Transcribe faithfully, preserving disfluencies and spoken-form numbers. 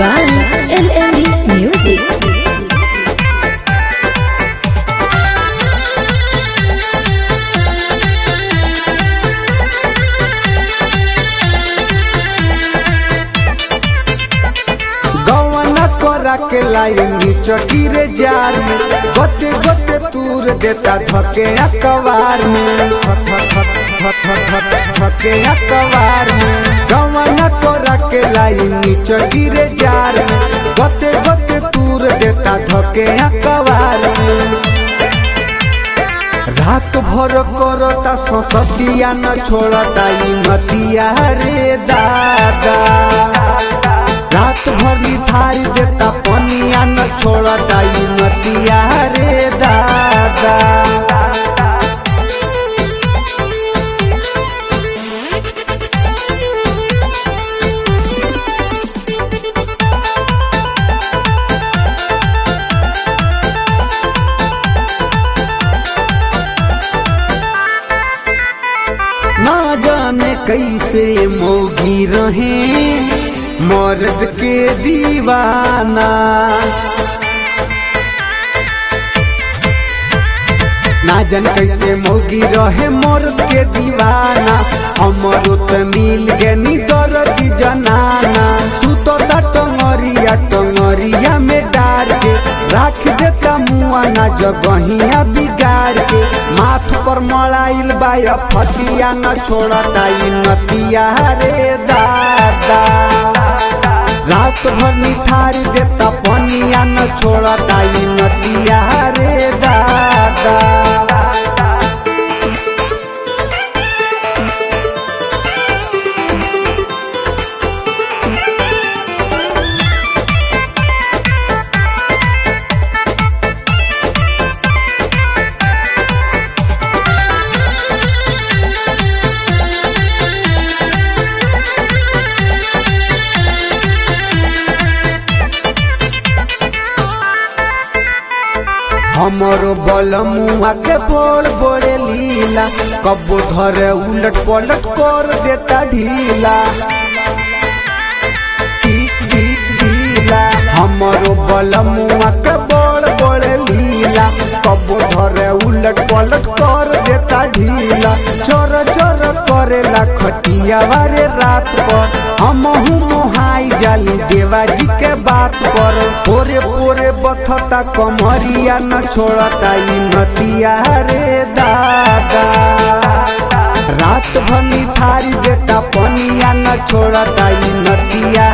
by L M D Music. के लाएंगी चौकी रे जार में गोते गोते तूर देता धके अकबार में धके अकबार में गवना को रखे लाएंगी चौकी रे जार में गोते गोते तूर देता धके अकबार में रात भर करता ससतिया न छोड़ता ई नतिया रे दादा रात भर थारी देता पनिया न छोड़ता ई नतिया रे दादा ना जाने कैसे मोगी रहे मर्द के दीवाना ना जान कैसे मोगी रहे मर्द के दीवाना हमरो त मिल गनी दर्द जनाना सुतता टंगरिया टंगरिया में डार के राख देता मुआ ना जगहिया बिगाड़ के माथ पर मड़ाइल बाया फतिया न छोड़ता ई नतिया रे दादा रात भर निठारी देता पनिया न छोड़ता ई नतिया रे दादा हमरो बल मुआ के बोल बोले लीला कब्बो धरे उलट पलट कर देता ढीला ढीला हमरो बल मुआ के बोल बोले लीला कब्बो धरे उलट पलट कर देता ढीला चोर चोर करेला खटिया वारे रात पर हमहू मोहाई जाली देवाजी के बात पर पोरे पोरे बथता कमरिया न छोड़ता ई नतिया रे दादा रात भनी थारी देता पनिया न छोड़ता ई नतिया